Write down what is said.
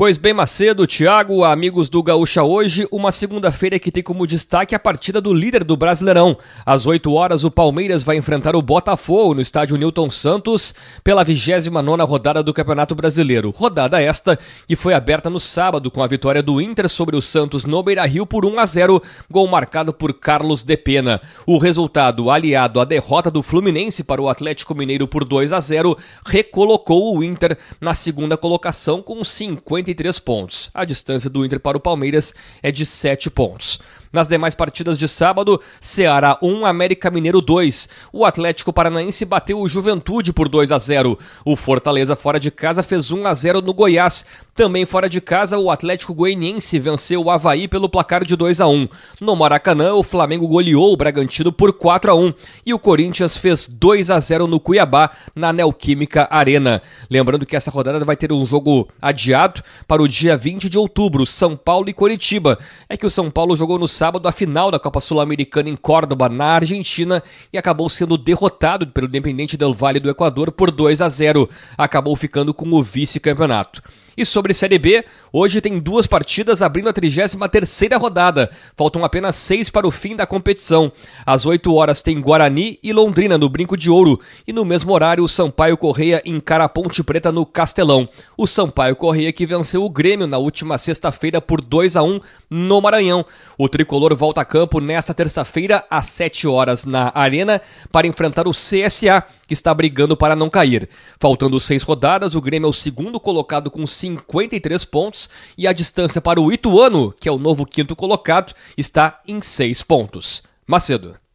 Pois bem, Macedo, Thiago, amigos do Gaúcha Hoje, uma segunda-feira que tem como destaque a partida do líder do Brasileirão. Às 8 horas, o Palmeiras vai enfrentar o Botafogo no estádio Newton Santos pela 29ª rodada do Campeonato Brasileiro. Rodada esta que foi aberta no sábado com a vitória do Inter sobre o Santos no Beira-Rio por 1-0, gol marcado por Carlos de Pena. O resultado, aliado à derrota do Fluminense para o Atlético Mineiro por 2-0, recolocou o Inter na segunda colocação com 53 pontos. A distância do Inter para o Palmeiras é de 7 pontos. Nas demais partidas de sábado, Ceará 1, América Mineiro 2. O Atlético Paranaense bateu o Juventude por 2-0. O Fortaleza fora de casa fez 1-0 no Goiás. Também fora de casa, o Atlético Goianiense venceu o Avaí pelo placar de 2-1. No Maracanã, o Flamengo goleou o Bragantino por 4-1. E o Corinthians fez 2-0 no Cuiabá, na Neoquímica Arena. Lembrando que essa rodada vai ter um jogo adiado para o dia 20 de outubro, São Paulo e Coritiba. É que o São Paulo jogou no sábado a final da Copa Sul-Americana em Córdoba, na Argentina, e acabou sendo derrotado pelo Independiente del Valle do Equador por 2-0. Acabou ficando com o vice-campeonato. E sobre Série B, hoje tem 2 partidas abrindo a 33ª rodada. Faltam apenas 6 para o fim da competição. Às 8 horas tem Guarani e Londrina no Brinco de Ouro. E no mesmo horário, o Sampaio Corrêa encara a Ponte Preta no Castelão. O Sampaio Corrêa que venceu o Grêmio na última sexta-feira por 2-1 no Maranhão. O tricolor volta a campo nesta terça-feira às 7 horas na Arena para enfrentar o CSA, que está brigando para não cair. Faltando 6 rodadas, o Grêmio é o segundo colocado com 53 pontos e a distância para o Ituano, que é o novo quinto colocado, está em 6 pontos. Macedo.